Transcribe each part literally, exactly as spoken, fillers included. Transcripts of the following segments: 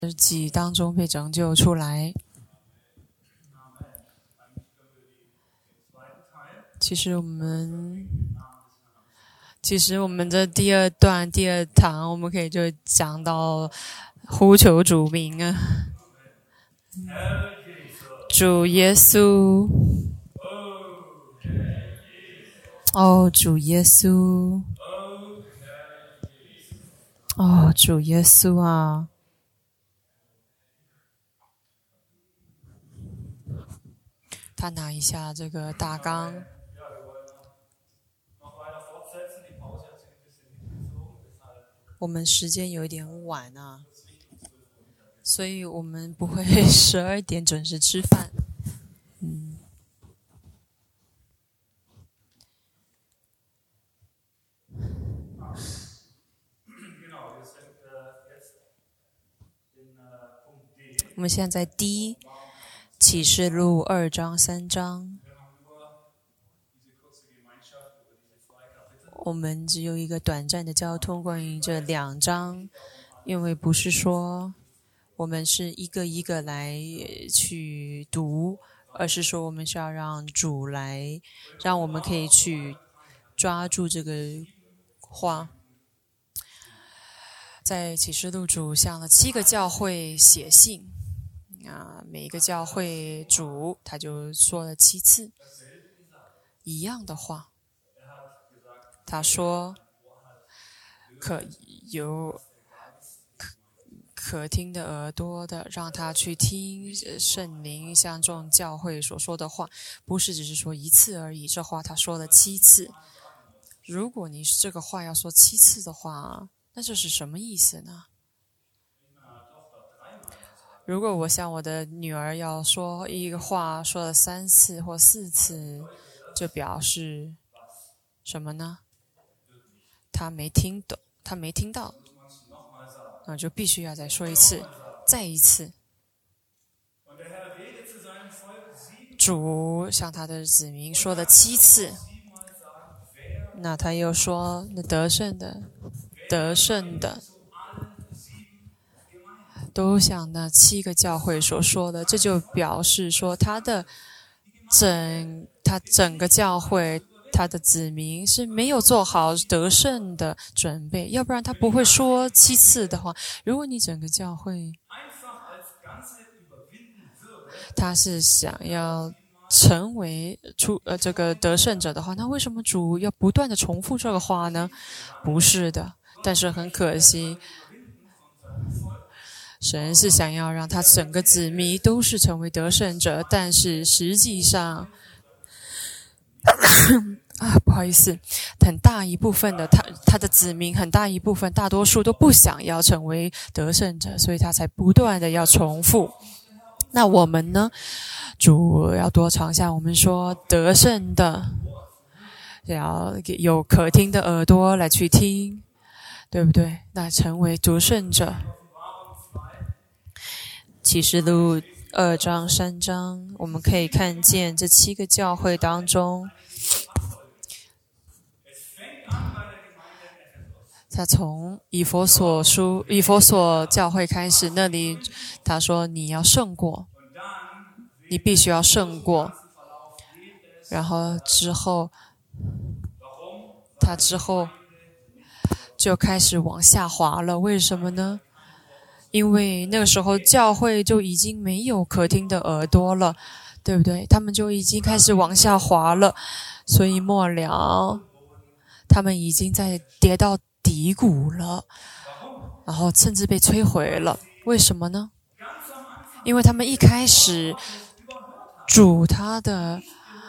己当中被拯救出来。其实我们，其实我们的第二段第二堂，我们可以就讲到呼求主名啊，主耶稣，哦，主耶稣，哦，主耶稣啊！他拿一下这个大纲。我们时间有一点晚啊，所以我们不会十二点准时吃饭。嗯，我们现在在 D 启示录二章三章。我们只有一个短暂的交通关于这两章，因为不是说我们是一个一个来去读，而是说我们是要让主来，让我们可以去抓住这个话。在启示录主向了七个教会写信啊，每一个教会主他就说了七次一样的话。他说可有可可听的耳朵的，让他去听圣灵像这种教会所说的话，不是只是说一次而已，这话他说了七次。如果你这个话要说七次的话，那这是什么意思呢？如果我向我的女儿要说一个话说了三次或四次，就表示什么呢？他没听懂，他没听到，那就必须要再说一次，再一次。主向他的子民说了七次，那他又说那得胜的，得胜的，都像那七个教会所说的，这就表示说他的整，他整个教会。他的子民是没有做好得胜的准备，要不然他不会说七次的话。如果你整个教会他是想要成为出呃这个得胜者的话，那为什么主要不断的重复这个话呢？不是的，但是很可惜，神是想要让他整个子民都是成为得胜者，但是实际上啊，不好意思，很大一部分的他他的子民，很大一部分大多数都不想要成为得胜者，所以他才不断的要重复。那我们呢？主要多尝下我们说得胜的，要有可听的耳朵来去听，对不对？那成为得胜者。启示录二章三章，我们可以看见这七个教会当中，他从以弗所书、以弗所教会开始，那里他说你要胜过，你必须要胜过。然后之后，他之后就开始往下滑了。为什么呢？因为那个时候教会就已经没有可听的耳朵了，对不对？他们就已经开始往下滑了，所以末了，他们已经在跌到低谷了，然后甚至被摧毁了。为什么呢？因为他们一开始主他的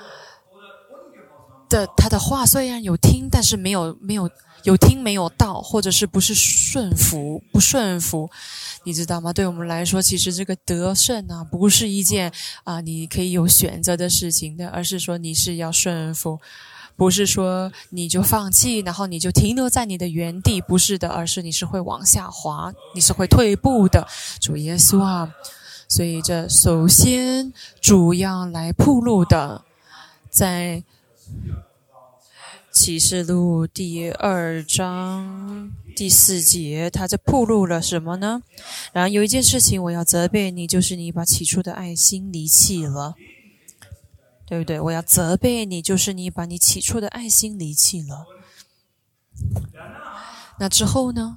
的他的话虽然有听，但是没有没有有听没有到，或者是不是顺服不顺服，你知道吗？对我们来说，其实这个得胜啊，不是一件啊你可以有选择的事情的，而是说你是要顺服。不是说你就放弃，然后你就停留在你的原地，不是的，而是你是会往下滑，你是会退步的。主耶稣啊，所以这首先主要来铺路的，在启示录第二章第四节，他这暴露了什么呢？然后有一件事情我要责备你，就是你把起初的爱心离弃了，对不对？我要责备你，就是你把你起初的爱心离弃了。那之后呢，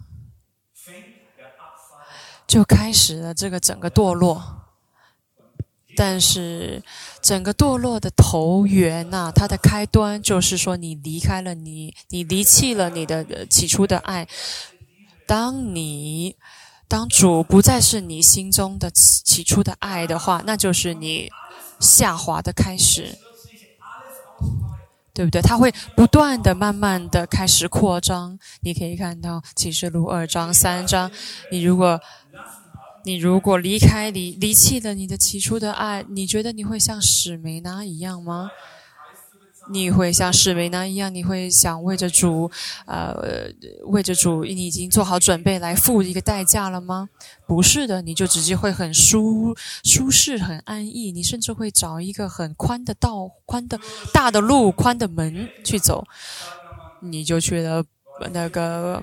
就开始了这个整个堕落。但是整个堕落的头源呐、啊，它的开端就是说你离开了你，你离弃了你的起初的爱。当你当主不再是你心中的起初的爱的话，那就是你下滑的开始，对不对？它会不断的、慢慢的开始扩张。你可以看到启示录二章、三章，你如果你如果离开离离弃了你的起初的爱，你觉得你会像史梅娜一样吗？你会像史梅娜一样，你会想为着主，呃，为着主，你已经做好准备来付一个代价了吗？不是的，你就直接会很舒舒适、很安逸，你甚至会找一个很宽的道、宽的大的路、宽的门去走，你就去了那个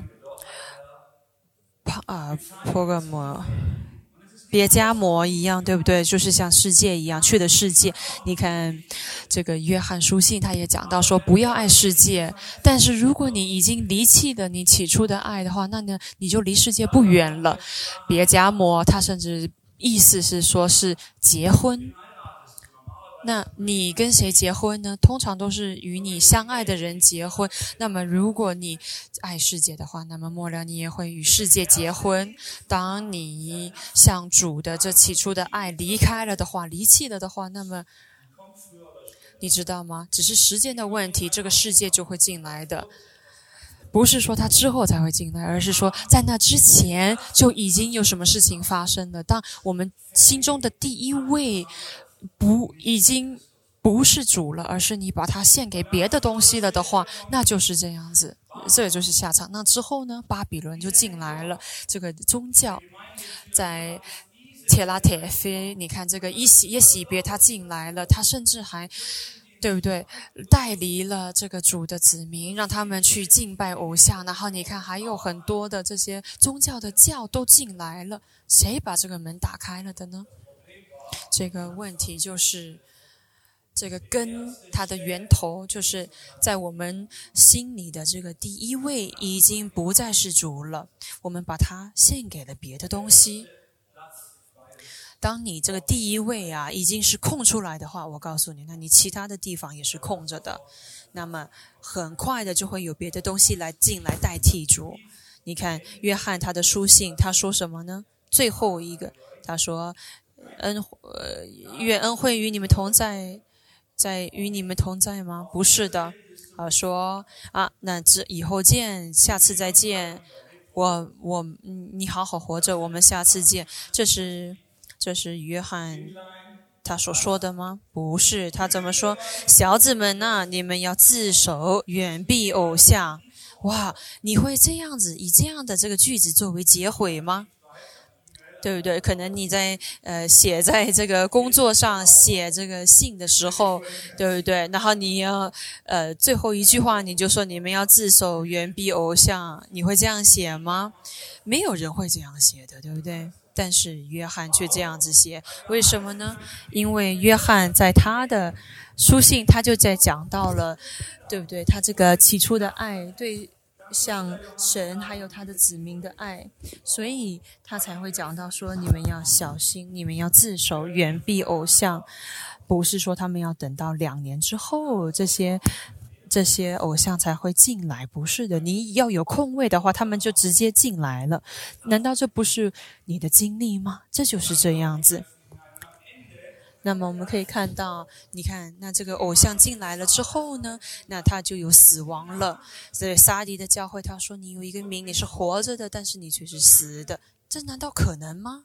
啊波格摩。别迦摩一样，对不对？就是像世界一样去的世界。你看这个约翰书信他也讲到说不要爱世界，但是如果你已经离弃了你起初的爱的话，那呢你就离世界不远了。别迦摩他甚至意思是说是结婚，那你跟谁结婚呢？通常都是与你相爱的人结婚。那么如果你爱世界的话，那么末了你也会与世界结婚。当你向主的这起初的爱离开了的话，离弃了的话，那么你知道吗？只是时间的问题，这个世界就会进来的。不是说他之后才会进来，而是说在那之前就已经有什么事情发生了。当我们心中的第一位不已经不是主了，而是你把它献给别的东西了的话，那就是这样子，这也就是下场。那之后呢，巴比伦就进来了，这个宗教在帖拉铁菲，你看这个耶洗耶洗别他进来了，他甚至还对不对带离了这个主的子民，让他们去敬拜偶像。然后你看还有很多的这些宗教的教都进来了，谁把这个门打开了的呢？这个问题就是这个根，它的源头就是在我们心里的这个第一位已经不再是主了，我们把它献给了别的东西。当你这个第一位啊已经是空出来的话，我告诉你，那你其他的地方也是空着的，那么很快的就会有别的东西来进来代替主。你看约翰他的书信，他说什么呢？最后一个他说恩呃，愿恩惠与你们同在，在与你们同在吗？不是的，啊，说啊，那这以后见，下次再见，我我你好好活着，我们下次见。这是这是约翰他所说的吗？不是，他怎么说？小子们呐、啊，你们要自守，远避偶像。哇，你会这样子以这样的这个句子作为结尾吗？对不对？可能你在呃写在这个工作上写这个信的时候，对不对？然后你要呃最后一句话你就说你们要自守，远避偶像，你会这样写吗？没有人会这样写的，对不对？但是约翰却这样子写，为什么呢？因为约翰在他的书信他就在讲到了，对不对？他这个起初的爱，对像神还有他的子民的爱，所以他才会讲到说你们要小心，你们要自守，远避偶像。不是说他们要等到两年之后这些这些偶像才会进来，不是的，你要有空位的话他们就直接进来了。难道这不是你的经历吗？这就是这样子。那么我们可以看到，你看那这个偶像进来了之后呢，那他就有死亡了。所以撒狄的教会他说，你有一个名，你是活着的，但是你却是死的，这难道可能吗？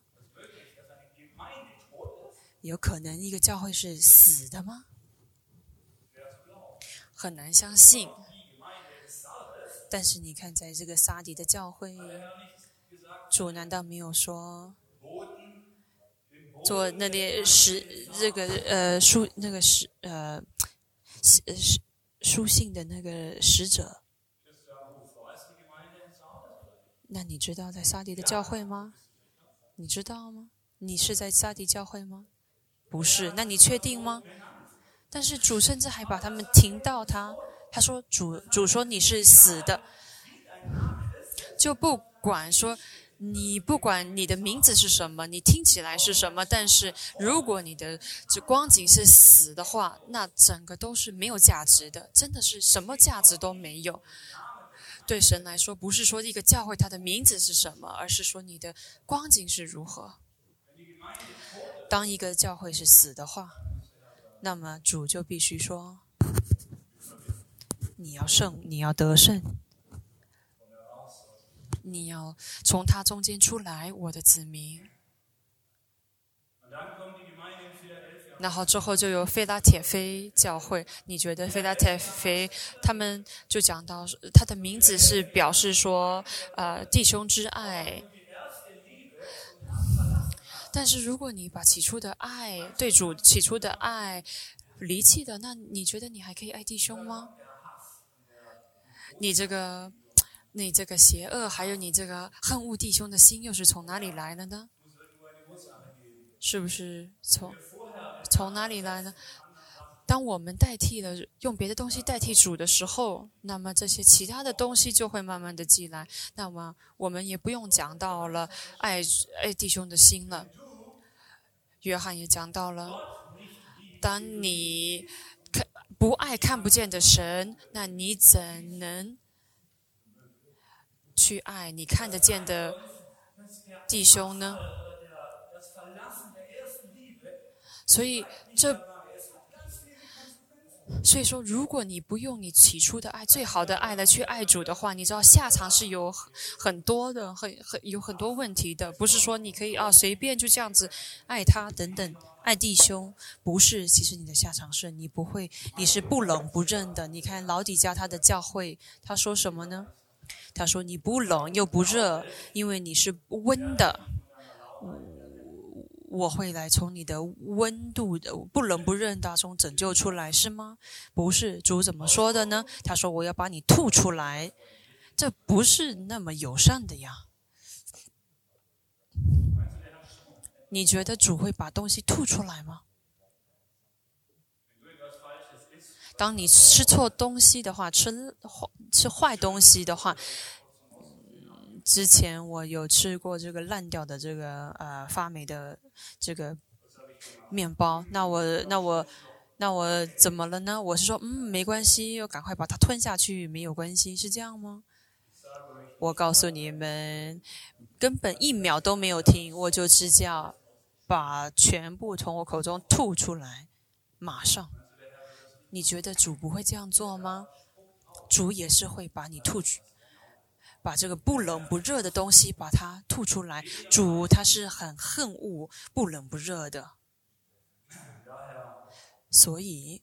有可能一个教会是死的吗？很难相信。但是你看在这个撒狄的教会，主难道没有说做那里石这个呃树那个石呃石书信的那个使者。那你知道在撒狄的教会吗？你知道吗？你是在撒狄教会吗？不是。那你确定吗？但是主甚至还把他们停到他，他说主主说你是死的，就不管说你不管你的名字是什么，你听起来是什么，但是如果你的这光景是死的话，那整个都是没有价值的，真的是什么价值都没有。对神来说，不是说一个教会它的名字是什么，而是说你的光景是如何。当一个教会是死的话，那么主就必须说，你要胜，你要得胜，你要从他中间出来，我的子民。然后之后就有菲拉铁菲教会，你觉得菲拉铁菲他们就讲到他的名字是表示说呃弟兄之爱，但是如果你把起初的爱对主起初的爱离弃的，那你觉得你还可以爱弟兄吗？你这个你这个邪恶还有你这个恨恶弟兄的心又是从哪里来的呢？是不是从从哪里来呢？当我们代替了用别的东西代替主的时候，那么这些其他的东西就会慢慢的进来，那么我们也不用讲到了爱爱弟兄的心了。约翰也讲到了，当你不爱看不见的神，那你怎能去爱你看得见的弟兄呢？所以这所以说，如果你不用你起初的爱、最好的爱来去爱主的话，你知道下场是有很多的、很很有很多问题的。不是说你可以啊随便就这样子爱他等等，爱弟兄，不是。其实你的下场是你不会，你是不冷不热的。你看老底嘉他的教会，他说什么呢？他说你不冷又不热，因为你是温的。我会来从你的温度的不冷不热当中拯救出来，是吗？不是。主怎么说的呢？他说我要把你吐出来，这不是那么友善的呀。你觉得主会把东西吐出来吗？当你吃错东西的话，吃吃坏东西的话，之前我有吃过这个烂掉的这个呃发霉的这个面包，那我那我那我怎么了呢？我是说，嗯，没关系，要赶快把它吞下去，没有关系，是这样吗？我告诉你们，根本一秒都没有停，我就直接把全部从我口中吐出来，马上。你觉得主不会这样做吗？主也是会把你吐去。把这个不冷不热的东西把它吐出来。主他是很恨恶不冷不热的，所以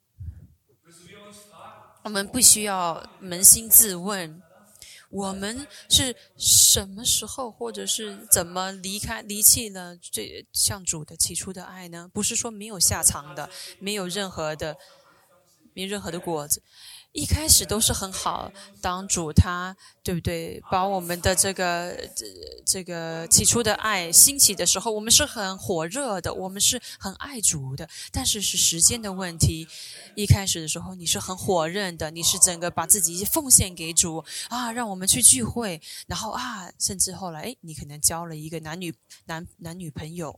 我们必须要扪心自问，我们是什么时候或者是怎么离开离弃了这向主的起初的爱呢？不是说没有下场的，没有任何的没有任何的果子，一开始都是很好。当主他对不对把我们的这个这这个起初的爱兴起的时候，我们是很火热的，我们是很爱主的，但是是时间的问题。一开始的时候你是很火热的，你是整个把自己奉献给主啊，让我们去聚会，然后啊，甚至后来诶你可能交了一个男女男男女朋友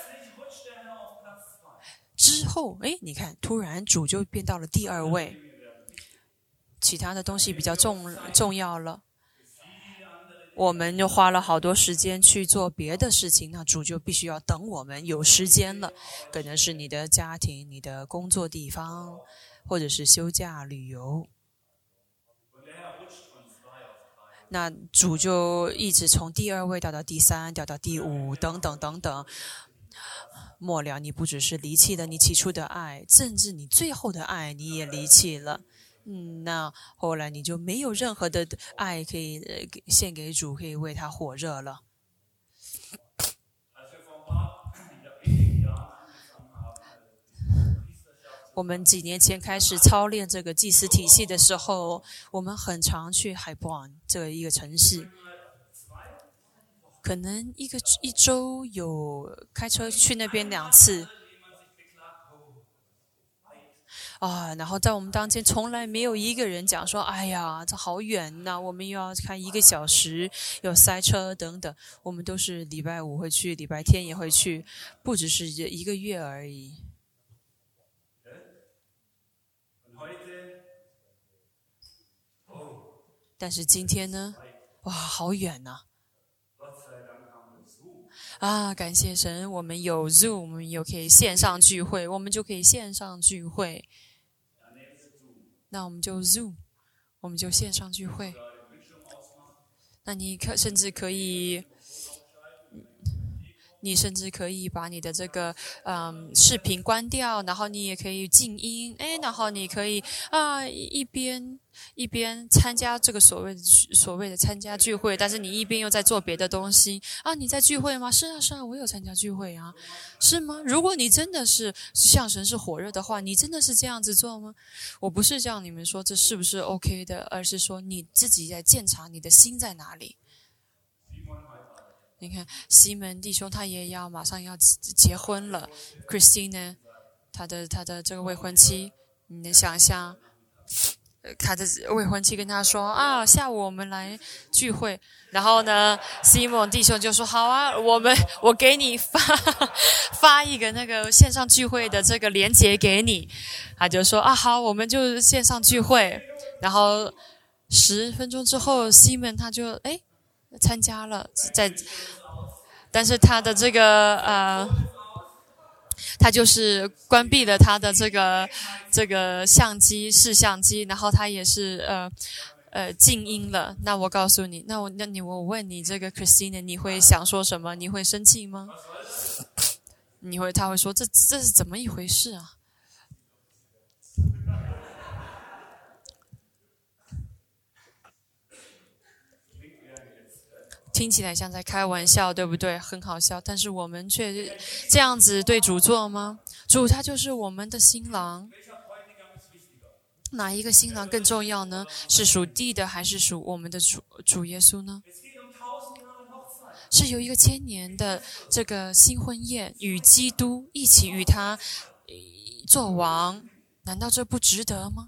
之后，诶你看突然主就变到了第二位，其他的东西比较重重要了，我们就花了好多时间去做别的事情，那主就必须要等我们有时间了，可能是你的家庭、你的工作地方，或者是休假旅游，那主就一直从第二位调到第三，调到第五，等等等等。末了，你不只是离弃了你起初的爱，甚至你最后的爱你也离弃了。嗯，那后来你就没有任何的爱可以、呃、献给主，可以为他火热了。 我们几年前开始操练这个祭司体系的时候，我们很常去海布兰这一个城市，可能一个一周有开车去那边两次。啊，然后在我们当间从来没有一个人讲说，哎呀，这好远呐，我们又要开一个小时，有塞车等等。我们都是礼拜五会去，礼拜天也会去，不只是一个月而已。但是今天呢，哇，好远呐！啊，感谢神，我们有 Zoom， 我们有可以线上聚会，我们就可以线上聚会。那我们就 Zoom， 我们就线上聚会。那你可甚至可以，你甚至可以把你的这个嗯视频关掉，然后你也可以静音，哎，然后你可以啊一边一边参加这个所谓的所谓的参加聚会，但是你一边又在做别的东西啊。你在聚会吗？是啊是啊，我有参加聚会啊，是吗？如果你真的是向神是火热的话，你真的是这样子做吗？我不是叫你们说这是不是 OK 的，而是说你自己在检查你的心在哪里。你看西门弟兄他也要马上要结婚了 ，Christine 呢，他的他的这个未婚妻，你能想象？他的未婚妻跟他说啊，下午我们来聚会。然后呢，西蒙弟兄就说好啊，我们我给你发发一个那个线上聚会的这个连结给你。他就说啊，好，我们就线上聚会。然后十分钟之后，西门他就哎参加了，在，但是他的这个呃。他就是关闭了他的这个这个相机视相机，然后他也是呃呃静音了。那我告诉你，那我那你我问你这个 Christine， 你会想说什么？你会生气吗？你会他会说这这是怎么一回事啊？听起来像在开玩笑，对不对？很好笑，但是我们却这样子对主做吗？主他就是我们的新郎，哪一个新郎更重要呢？是属地的还是属我们的主主耶稣呢？是有一个千年的这个新婚宴，与基督一起与他做王，难道这不值得吗？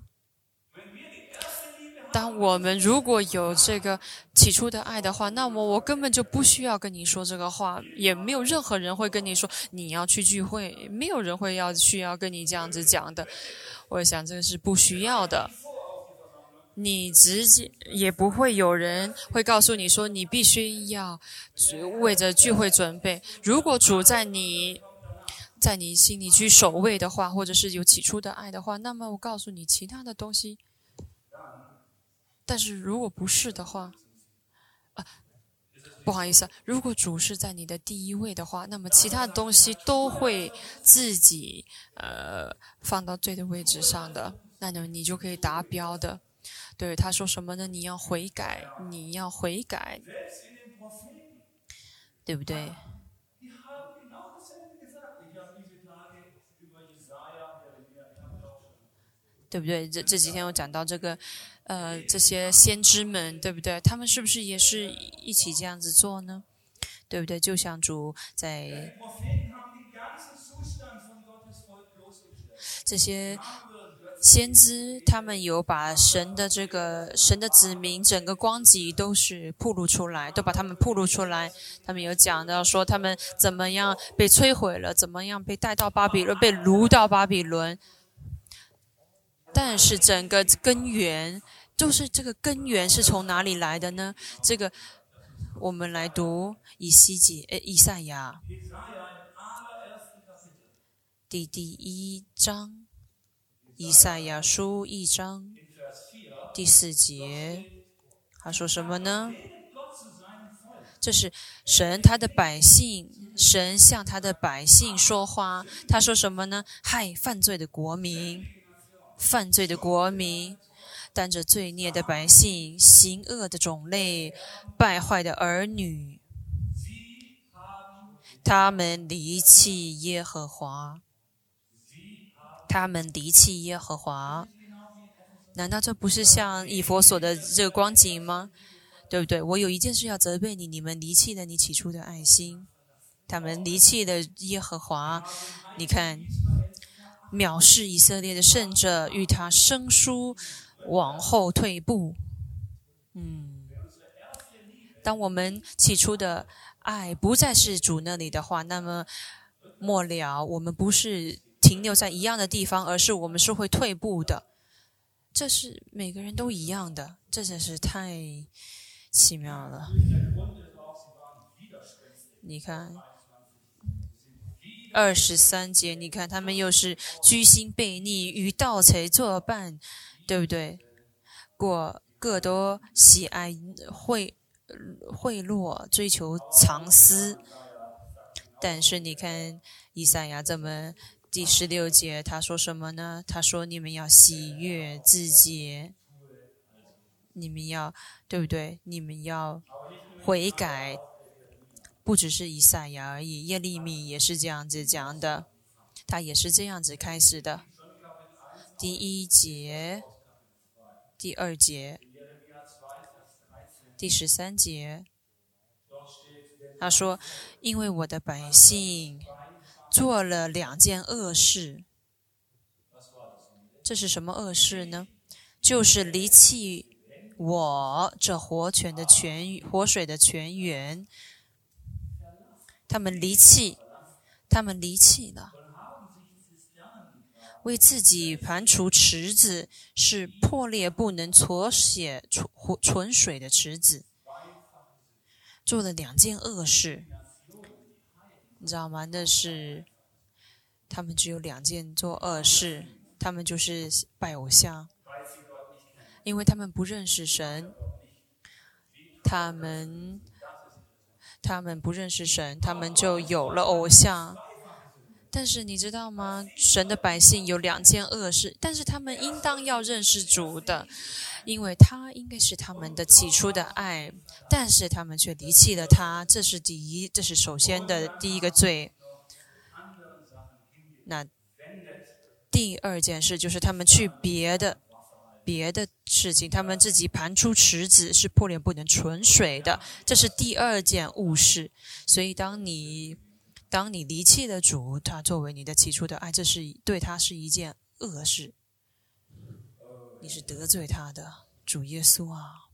当我们如果有这个起初的爱的话，那么我根本就不需要跟你说这个话，也没有任何人会跟你说你要去聚会，没有人会要需要跟你这样子讲的。我想这个是不需要的。你直接也不会有人会告诉你说你必须要为着聚会准备。如果主在你在你心里居首位的话，或者是有起初的爱的话，那么我告诉你其他的东西。但是如果不是的话，啊，不好意思，如果主是在你的第一位的话，那么其他的东西都会自己呃放到对的位置上的，那么你就可以达标的。对，他说什么呢？你要悔改，你要悔改，对不对？对不对？这这几天我讲到这个，呃，这些先知们，对不对？他们是不是也是一起这样子做呢？对不对？就像主在这些先知，他们有把神的这个神的子民整个光景都是暴露出来，都把他们暴露出来。他们有讲到说他们怎么样被摧毁了，怎么样被带到巴比伦，被掳到巴比伦。但是整个根源，就是这个根源是从哪里来的呢？这个我们来读以西结，呃，以赛亚第第一章，以赛亚书一章第四节，他说什么呢？这是神他的百姓，神向他的百姓说话。他说什么呢？害犯罪的国民。犯罪的国民，担着罪孽的百姓，行恶的种类，败坏的儿女，他们离弃耶和华， 他们离弃耶和华。难道这不是像以弗所的这个光景吗？对不对？我有一件事要责备你，你们离弃了你起初的爱心，他们离弃了耶和华。你看，藐视以色列的圣者，与他生疏，往后退步。嗯，当我们起初的爱不再是主那里的话，那么末了我们不是停留在一样的地方，而是我们是会退步的。这是每个人都一样的，这真是太奇妙了。你看二十三节，你看他们又是居心悖逆，与盗贼作伴，对不对？过各都喜爱贿贿赂，追求藏私。但是你看以赛亚这么第十六节，他说什么呢？他说你们要喜悦自洁，你们要对不对？你们要悔改。不只是以赛亚而已，耶利米也是这样子讲的，他也是这样子开始的。第一节、第二节、第十三节，他说：“因为我的百姓做了两件恶事。”这是什么恶事呢？就是离弃我这活泉的泉活水的泉源。他们离弃，他们离弃了，为自己盘除池子，是破裂不能撮血存水的池子，做了两件恶事，你知道吗？那是他们只有两件做恶事，他们就是拜偶像，因为他们不认识神，他们。他们不认识神，他们就有了偶像。但是你知道吗？神的百姓有两件恶事，但是他们应当要认识主的，因为他应该是他们的起初的爱，但是他们却离弃了他，这是第一，这是首先的第一个罪。那第二件事就是他们去别的别的事情，他们自己盘出池子，是破裂不能存水的，这是第二件恶事。所以当你当你离弃了主，他作为你的起初的爱，这是对他是一件恶事，你是得罪他的。主耶稣啊，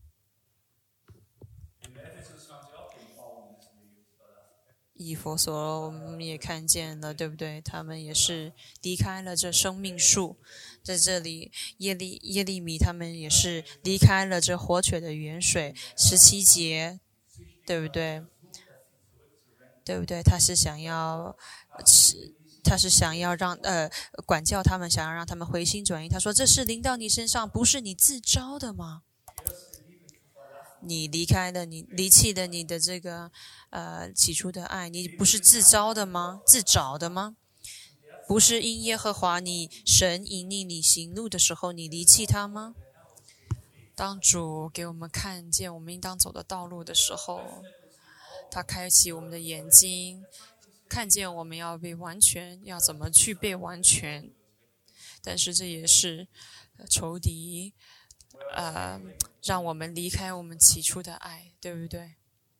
以弗所我们也看见了，对不对？他们也是离开了这生命树，在这里耶利耶利米他们也是离开了这活泉的源水。十七节，对不对？对不对？他是想要，他是想要让呃管教他们，想要让他们回心转意。他说：“这是临到你身上，不是你自招的吗？你离开了，你离弃了你的这个呃起初的爱，你不是自招的吗？自找的吗？不是因耶和华你神引领你行路的时候，你离弃他吗？当主给我们看见我们应当走的道路的时候，他开启我们的眼睛，看见我们要被完全，要怎么去被完全。但是这也是仇敌呃让我们离开我们起初的爱，对不对？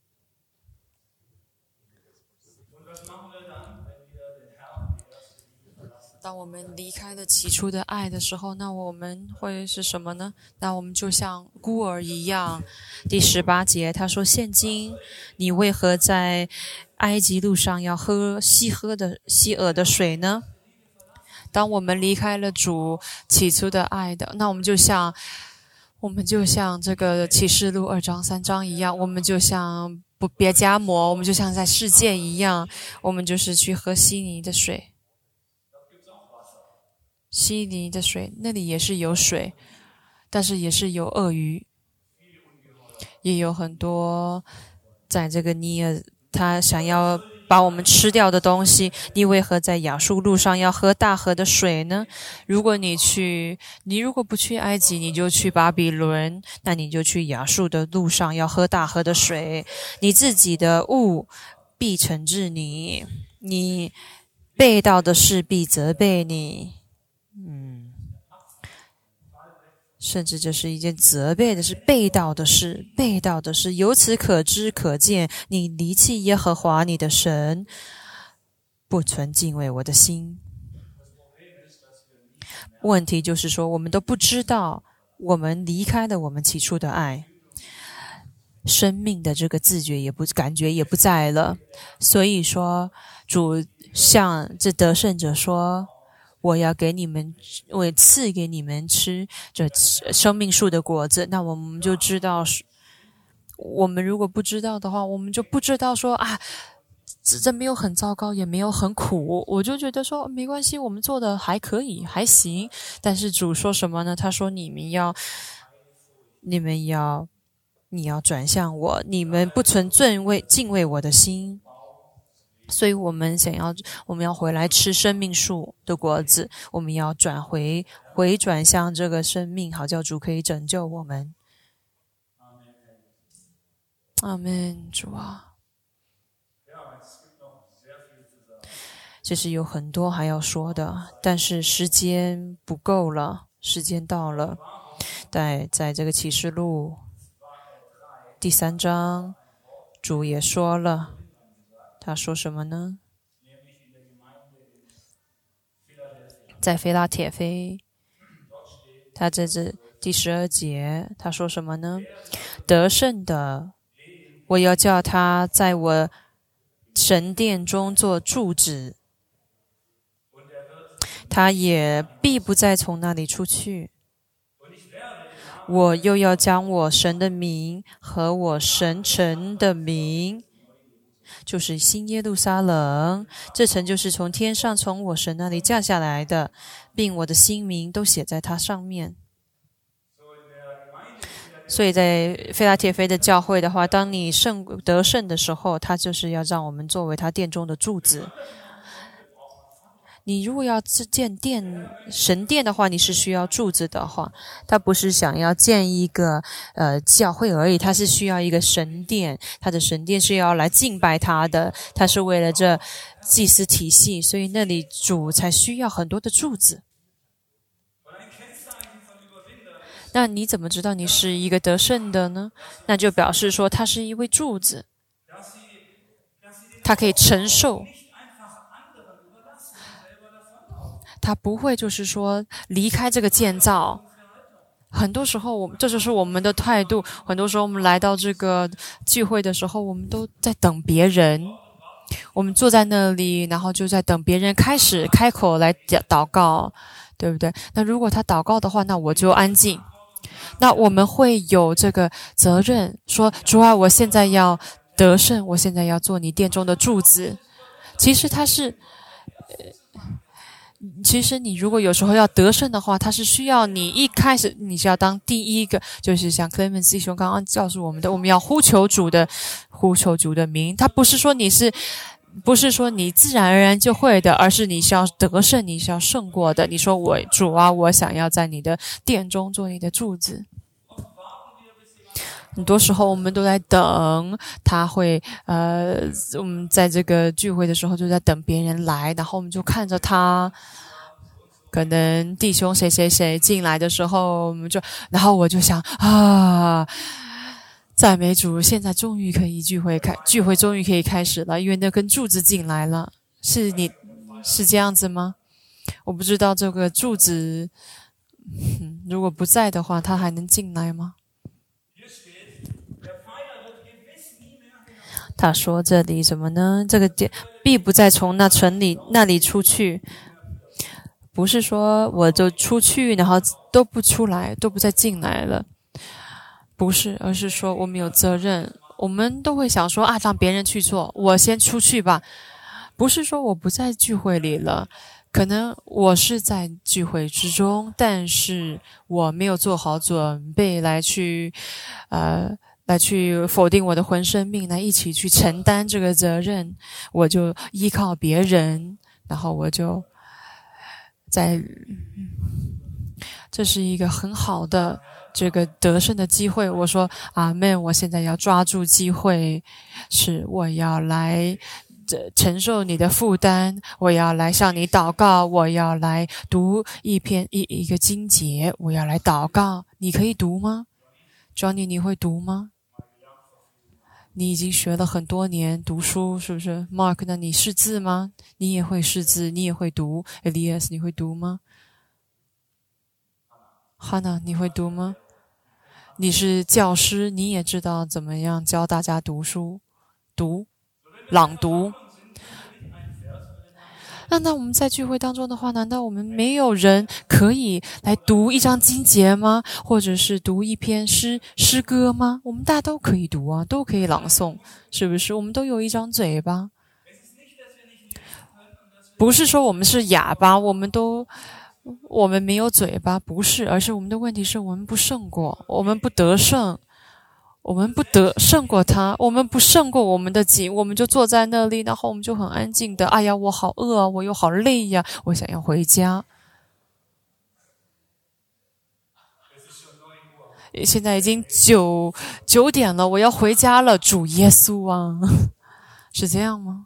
当我们离开了起初的爱的时候，那我们会是什么呢？那我们就像孤儿一样。第十八节他说：“现今你为何在埃及路上要喝西喝的西俄的水呢？”当我们离开了主起初的爱的，那我们就像我们就像这个启示录二章三章一样，我们就像不别迦摩，我们就像在世界一样，我们就是去喝稀泥的水。稀泥的水，那里也是有水，但是也是有鳄鱼，也有很多在这个尼尔他想要把我们吃掉的东西。你为何在亚述路上要喝大河的水呢？如果你去，你如果不去埃及，你就去巴比伦，那你就去亚述的路上要喝大河的水。你自己的物必惩治你，你背道的事必责备你。 甚至这是一件责备的是背道的事，背道的事。由此可知可见，你离弃耶和华你的神，不存敬畏我的心。问题就是说，我们都不知道，我们离开了我们起初的爱，生命的这个自觉也不感觉也不在了。所以说，主向这得胜者说，我要给你们，我赐给你们吃这生命树的果子。那我们就知道，我们如果不知道的话，我们就不知道说啊，这没有很糟糕，也没有很苦，我就觉得说没关系，我们做的还可以，还行。但是主说什么呢？他说你们要，你们要，你要转向我，你们不存敬畏敬畏我的心。所以我们想要，我们要回来吃生命树的果子，我们要转回回转向这个生命，好叫主可以拯救我们。阿们，主啊。其实有很多还要说的，但是时间不够了，时间到了。在在这个启示录第三章，主也说了，他说什么呢？在腓拉铁非，他在这第十二节，他说什么呢？得胜的，我要叫他在我神殿中做柱子，他也必不再从那里出去。我又要将我神的名和我神城的名，就是新耶路撒冷，这城就是从天上从我神那里降下来的，并我的新名都写在它上面。所以在腓拉铁非的教会的话，当你胜得胜的时候，他就是要让我们作为他殿中的柱子。你如果要建殿神殿的话，你是需要柱子的话，他不是想要建一个呃教会而已，他是需要一个神殿，他的神殿是要来敬拜他的，他是为了这祭司体系，所以那里主才需要很多的柱子。那你怎么知道你是一个得胜的呢？那就表示说他是一位柱子，他可以承受，他不会就是说离开这个建造。很多时候我们这就是我们的态度，很多时候我们来到这个聚会的时候，我们都在等别人，我们坐在那里，然后就在等别人开始开口来祷告，对不对？那如果他祷告的话，那我就安静。那我们会有这个责任说，主啊，我现在要得胜，我现在要做你殿中的柱子。其实他是其实你如果有时候要得胜的话，它是需要你一开始你是要当第一个，就是像 Clemens 弟兄刚刚告诉我们的，我们要呼求主的呼求主的名。他不是说你是不是说你自然而然就会的，而是你是要得胜，你是要胜过的。你说我主啊，我想要在你的殿中做你的柱子。很多时候我们都在等他会呃我们在这个聚会的时候就在等别人来，然后我们就看着他，可能弟兄谁谁谁进来的时候，我们就然后我就想啊，赞美主，现在终于可以聚会开聚会终于可以开始了，因为那根柱子进来了。是你是这样子吗？我不知道这个柱子、嗯、如果不在的话，他还能进来吗？他说这里什么呢？这个必不再从那城里那里出去，不是说我就出去然后都不出来，都不再进来了，不是，而是说我们有责任。我们都会想说啊，让别人去做，我先出去吧。不是说我不在聚会里了，可能我是在聚会之中，但是我没有做好准备来去呃来去否定我的魂生命，来一起去承担这个责任。我就依靠别人，然后我就在这是一个很好的这个得胜的机会。我说阿们，我现在要抓住机会，是我要来承受你的负担，我要来向你祷告，我要来读一篇一一个经节，我要来祷告。你可以读吗 ？Johnny， 你会读吗？你已经学了很多年读书，是不是 ？Mark， 那你识字吗？你也会识字，你也会读。Elias， 你会读吗 ？Hannah， 你会读吗？你是教师，你也知道怎么样教大家读书、读、朗读。那那我们在聚会当中的话，难道我们没有人可以来读一章经节吗？或者是读一篇诗诗歌吗？我们大家都可以读啊，都可以朗诵，是不是？我们都有一张嘴巴，不是说我们是哑巴，我们都我们没有嘴巴，不是，而是我们的问题是我们不胜过，我们不得胜。我们不得胜过他，我们不胜过我们的己，我们就坐在那里，然后我们就很安静的，哎呀，我好饿啊，我又好累呀，我想要回家。现在已经九九点了，我要回家了，主耶稣啊，是这样吗？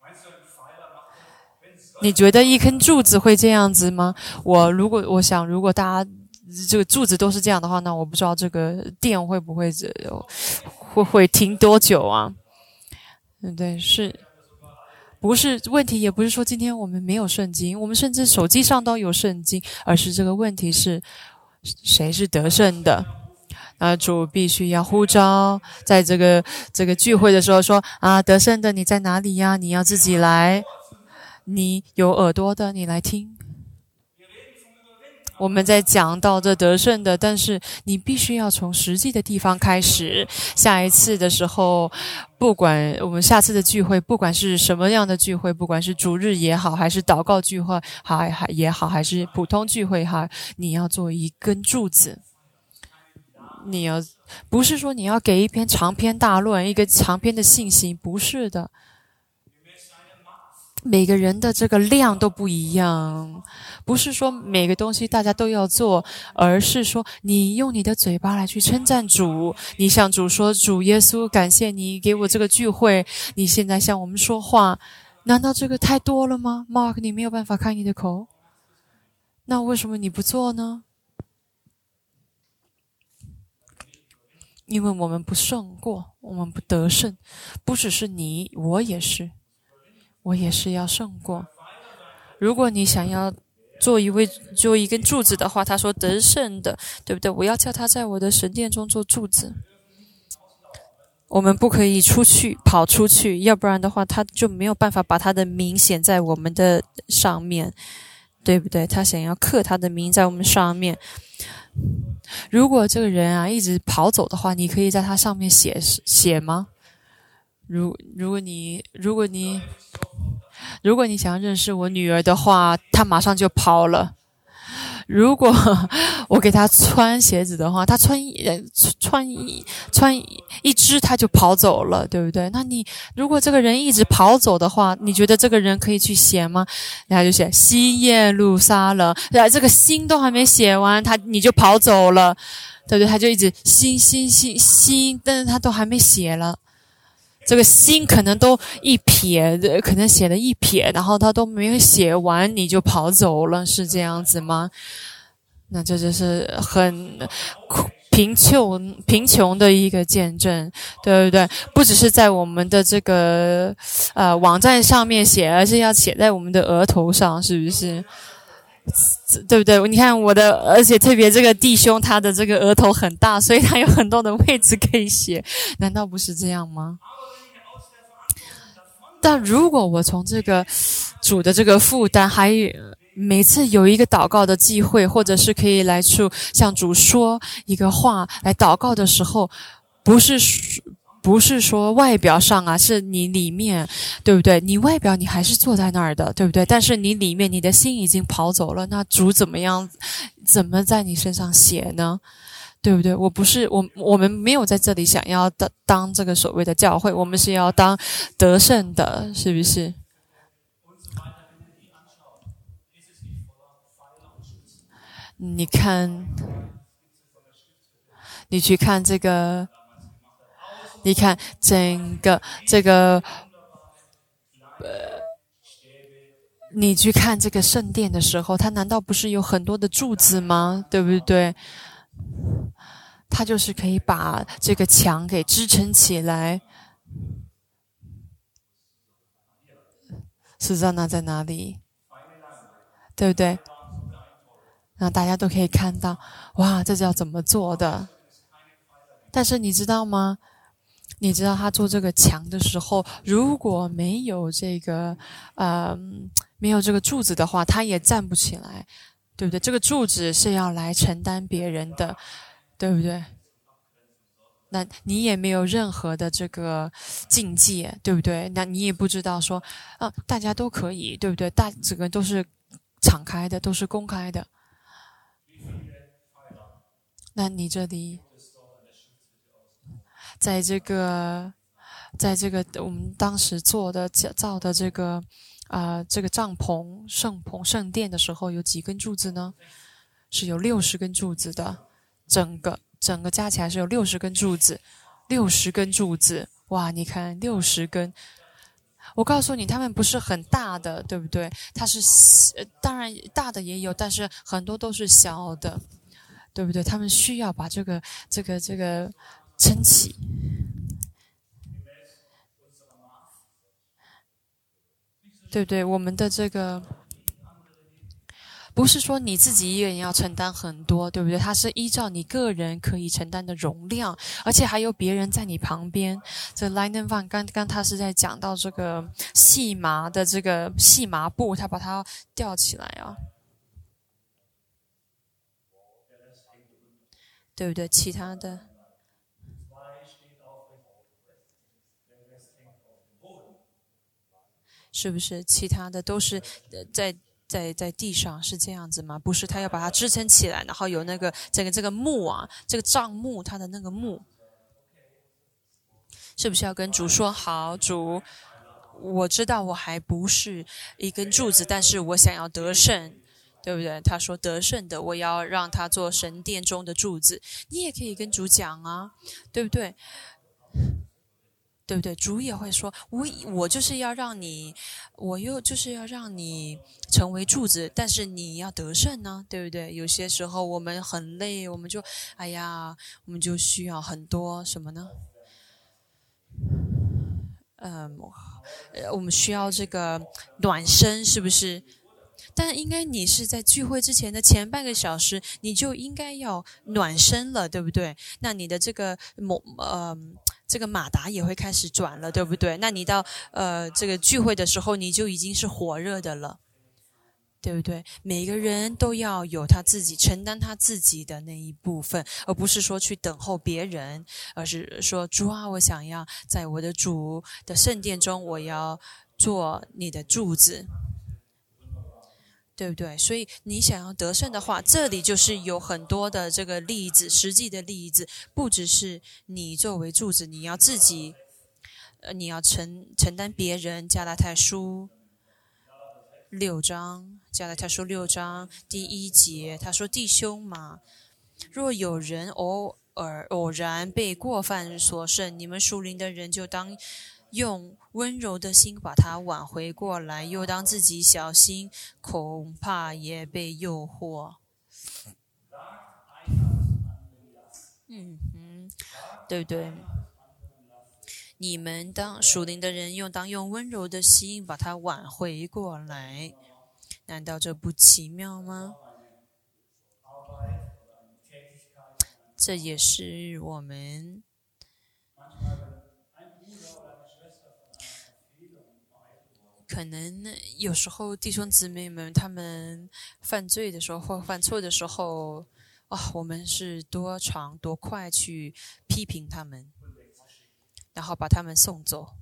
你觉得一根柱子会这样子吗？我如果我想，如果大家这个柱子都是这样的话，那我不知道这个电会不会会会停多久啊？对对，是不是问题？也不是说今天我们没有圣经，我们甚至手机上都有圣经，而是这个问题是谁是得胜的？啊，主必须要呼召，在这个这个聚会的时候说啊，得胜的你在哪里呀？你要自己来，你有耳朵的你来听。我们在讲到这得胜的，但是你必须要从实际的地方开始。下一次的时候，不管我们下次的聚会，不管是什么样的聚会，不管是主日也好，还是祷告聚会还还也好，还是普通聚会哈，你要做一根柱子。你要不是说你要给一篇长篇大论，一个长篇的信息，不是的。每个人的这个量都不一样，不是说每个东西大家都要做，而是说你用你的嘴巴来去称赞主，你向主说，主耶稣，感谢你给我这个聚会，你现在向我们说话，难道这个太多了吗 ？Mark， 你没有办法开你的口，那为什么你不做呢？因为我们不胜过，我们不得胜，不只是你，我也是。我也是要胜过。如果你想要做一位做一根柱子的话，他说得胜的，对不对？我要叫他在我的神殿中做柱子。我们不可以出去跑出去，要不然的话，他就没有办法把他的名显在我们的上面，对不对？他想要刻他的名在我们上面。如果这个人啊一直跑走的话，你可以在他上面写写吗？如如果你如果你如果你想要认识我女儿的话，她马上就跑了。如果我给她穿鞋子的话，她穿一穿一穿一只，她就跑走了，对不对？那你如果这个人一直跑走的话，你觉得这个人可以去写吗？然后就写西耶路撒冷，这个心都还没写完，他你就跑走了，对不对？他就一直心心心心，但是他都还没写了。这个心可能都一撇，可能写了一撇，然后他都没有写完，你就跑走了，是这样子吗？那这就是很贫穷贫穷的一个见证，对不对？不只是在我们的这个呃网站上面写，而是要写在我们的额头上，是不是？对不对？你看我的，而且特别这个弟兄，他的这个额头很大，所以他有很多的位置可以写，难道不是这样吗？但如果我从这个主的这个负担，还每次有一个祷告的机会，或者是可以来去向主说一个话来祷告的时候，不是不是说外表上啊，是你里面，对不对？你外表你还是坐在那儿的，对不对？但是你里面你的心已经跑走了，那主怎么样，怎么在你身上写呢？对不对？我不是我，我们没有在这里想要当当这个所谓的教会，我们是要当得胜的，是不是？你看，你去看这个，你看整个这个呃，你去看这个圣殿的时候，它难道不是有很多的柱子吗？对不对？它就是可以把这个墙给支撑起来。苏珊娜在哪里？对不对？那大家都可以看到，哇，这是要怎么做的？但是你知道吗？你知道他做这个墙的时候，如果没有这个，呃，没有这个柱子的话，他也站不起来，对不对？这个柱子是要来承担别人的，对不对？那你也没有任何的这个境界，对不对？那你也不知道说，啊，大家都可以，对不对？大整个都是敞开的，都是公开的。那你这里，在这个，在这个我们当时做的造的这个，啊、呃，这个帐篷圣棚圣殿的时候，有几根柱子呢？是有六十根柱子的，整个。整个加起来是有六十根柱子，六十根柱子，哇！你看六十根，我告诉你，他们不是很大的，对不对？它是，呃，当然大的也有，但是很多都是小的，对不对？他们需要把这个、这个、这个撑起，对不对？我们的这个。不是说你自己一个人要承担很多，对不对？它是依照你个人可以承担的容量，而且还有别人在你旁边。这 Linen Van 刚刚他是在讲到这个细麻的这个细麻布，他把它吊起来啊，对不对？其他的是不是？其他的都是在。在在地上是这样子吗？不是，他要把它支撑起来，然后有那个这个这个木啊，这个帐幕，它的那个木，是不是要跟主说好？主，我知道我还不是一根柱子，但是我想要得胜，对不对？他说得胜的，我要让他做神殿中的柱子。你也可以跟主讲啊，对不对？对不对？主也会说，我我就是要让你，我又就是要让你成为柱子，但是你要得胜呢，对不对？有些时候我们很累，我们就，哎呀，我们就需要很多什么呢？嗯，呃，我们需要这个暖身，是不是？但应该你是在聚会之前的前半个小时，你就应该要暖身了，对不对？那你的这个某呃。这个马达也会开始转了，对不对？那你到呃这个聚会的时候，你就已经是火热的了，对不对？每个人都要有他自己承担他自己的那一部分，而不是说去等候别人，而是说主啊，我想要在我的主的圣殿中，我要做你的柱子。对不对？所以你想要得胜的话，这里就是有很多的这个例子，实际的例子，不只是你作为柱子，你要自己，呃，你要承承担别人。加拉太书六章，加拉太书六章第一节，他说：“弟兄嘛，若有人偶尔偶然被过犯所胜，你们属灵的人就当。”用温柔的心把它挽回过来，又当自己小心，恐怕也被诱惑。嗯嗯，对不对？你们当属灵的人，用当用温柔的心把它挽回过来，难道这不奇妙吗？这也是我们。可能有时候弟兄姊妹们他们犯罪的时候或犯错的时候，啊，我们是多长多快去批评他们，然后把他们送走。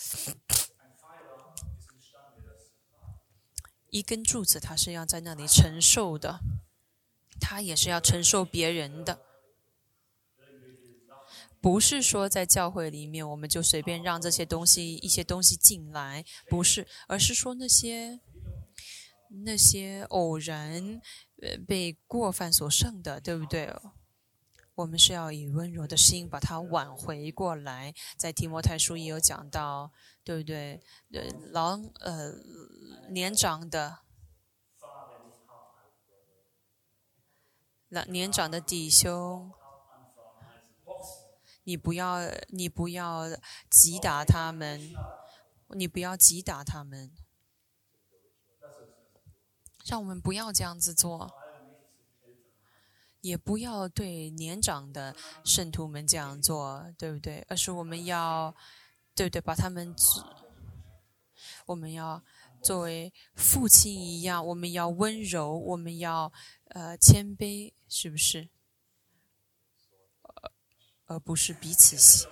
一根柱子，它是要在那里承受的，它也是要承受别人的。不是说在教会里面我们就随便让这些东西一些东西进来，不是，而是说那些那些偶然呃被过犯所胜的，对不对？我们是要以温柔的心把它挽回过来。在提摩太书也有讲到， 对不对？呃，老呃年长的老年长的弟兄，你不要你不要击打他们，你不要击打他们，让我们不要这样子做。也不要对年长的圣徒们这样做，对不对？而是我们要，对不对？把他们，我们要作为父亲一样，我们要温柔，我们要呃谦卑，是不是？而不是彼此喜。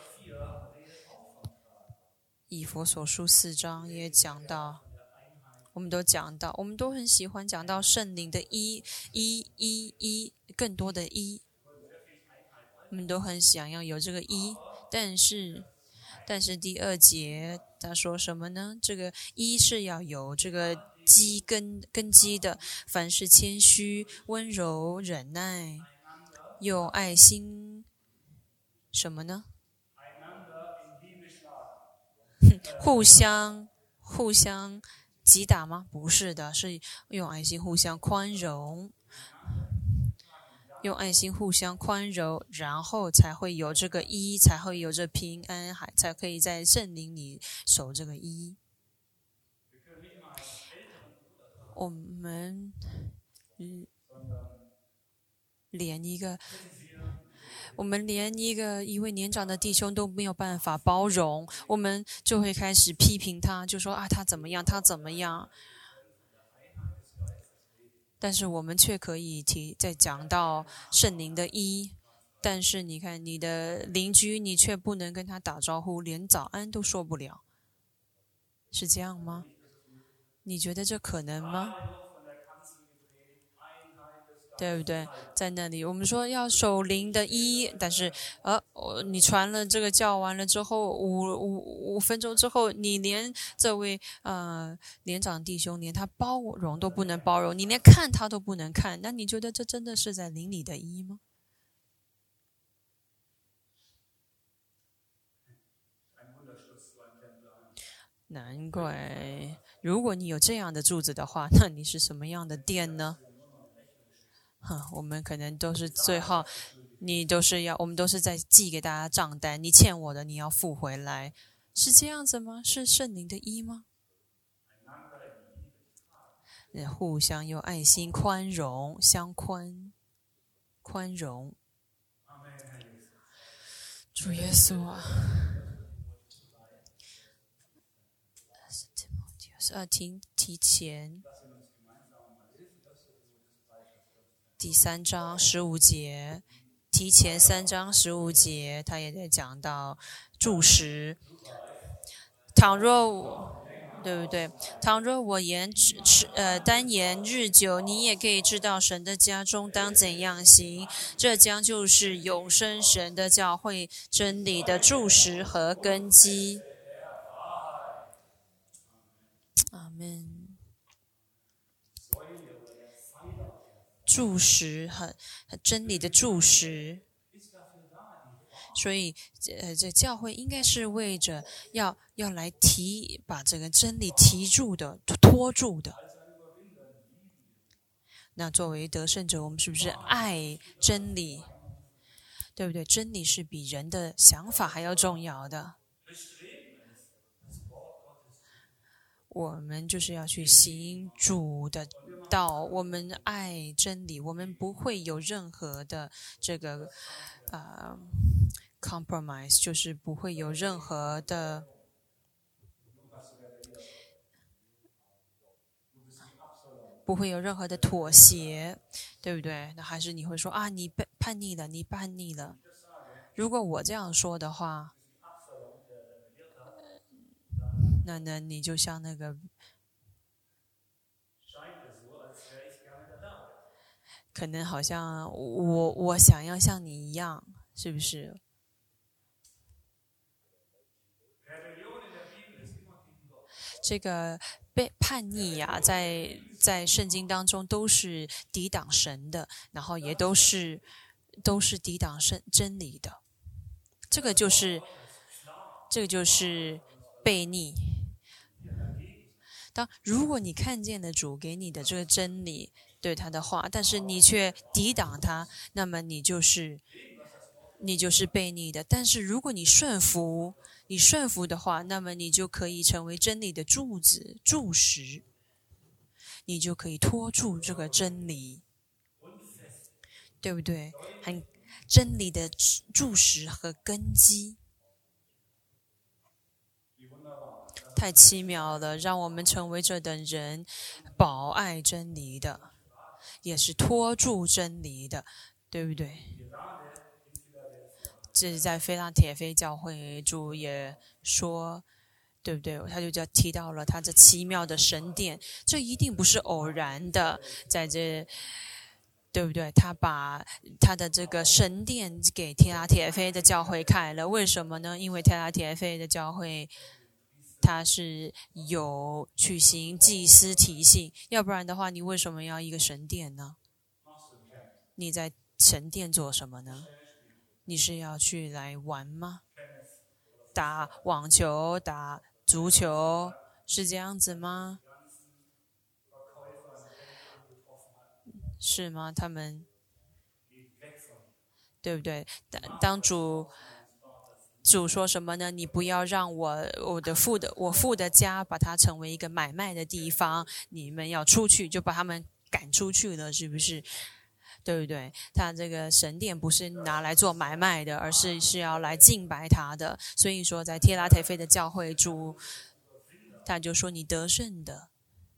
以弗所书四章也讲到。我们都讲到，我们都很喜欢讲到圣灵的一、一、一、一，更多的一，我们都很想要有这个一，但是，但是第二节他说什么呢？这个一是要有这个基根根基的，凡是谦虚、温柔、忍耐，有爱心，什么呢？互相，互相。击打吗？不是的，是用爱心互相宽容，用爱心互相宽容，然后才会有这个一，才会有这平安，还才可以在圣灵里守这个一。我们嗯，连一个。我们连一个一位年长的弟兄都没有办法包容，我们就会开始批评他，就说啊他怎么样，他怎么样。但是我们却可以提在讲到圣灵的一，但是你看你的邻居，你却不能跟他打招呼，连早安都说不了，是这样吗？你觉得这可能吗？对不对？在那里，我们说要守灵的一，但是呃，你传了这个教完了之后，五五五分钟之后，你连这位呃年长弟兄连他包容都不能包容，你连看他都不能看，那你觉得这真的是在灵里的一吗？难怪，如果你有这样的柱子的话，那你是什么样的殿呢？哼，我们可能都是最后，你都是要，我们都是在寄给大家账单，你欠我的你要付回来，是这样子吗？是圣灵的一吗？互相有爱心、宽容、相宽、宽容。主耶稣啊，呃，提提前。第三章十五节，提前三章十五节，他也在讲到注释。倘若，对不对？倘若我言吃呃单言日久，你也可以知道神的家中当怎样行。这将就是永生神的教会真理的注释和根基。阿们。注释很真理的注释，所以呃，这教会应该是为着要要来提把这个真理提住的、拖住的。那作为得胜者，我们是不是爱真理？对不对？真理是比人的想法还要重要的。我们就是要去行主的道，我们爱真理，我们不会有任何的这个呃 compromise， 就是不会有任何的不会有任何的妥协，对不对？那还是你会说啊，你叛逆了，你叛逆了。如果我这样说的话，那呢，你就像那个，可能好像我我想要像你一样，是不是？这个被叛逆呀、啊，在在圣经当中都是抵挡神的，然后也都是都是抵挡神真理的。这个就是这个就是悖逆。当如果你看见了主给你的这个真理，对他的话，但是你却抵挡他，那么你就是你就是悖逆的。但是如果你顺服，你顺服的话，那么你就可以成为真理的柱子、柱石，你就可以托住这个真理，对不对？很真理的柱石和根基。太奇妙了，让我们成为这等人，保爱真理的，也是托住真理的，对不对？这是在菲拉铁非教会主也说，对不对？他就叫提到了他这奇妙的神殿，这一定不是偶然的，在这。对不对？他把他的这个神殿给提拉铁非的教会开了，为什么呢？因为提拉铁非的教会它是有举行祭司体系，要不然的话，你为什么要一个神殿呢？你在神殿做什么呢？你是要去来玩吗？打网球、打足球，是这样子吗？是吗？他们对不对？当主主说什么呢？你不要让我我的父的我父的家把它成为一个买卖的地方，你们要出去就把他们赶出去了，是不是？对不对？他这个神殿不是拿来做买卖的，而是是要来敬拜他的。所以说，在提拉铁非的教会主，他就说你得胜的。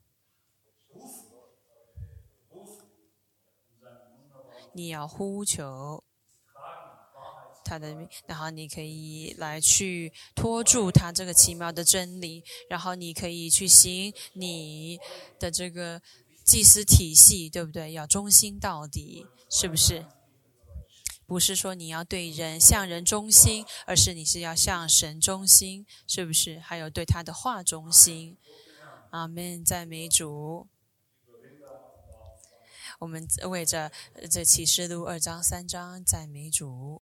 你要呼求他的名，然后你可以来去托住他这个奇妙的真理，然后你可以去行你的这个祭司体系，对不对？要忠心到底，是不是？不是说你要对人向人忠心，而是你是要向神忠心，是不是？还有对他的话忠心。阿们，赞美主。我们为着这启示录二章三章赞美主。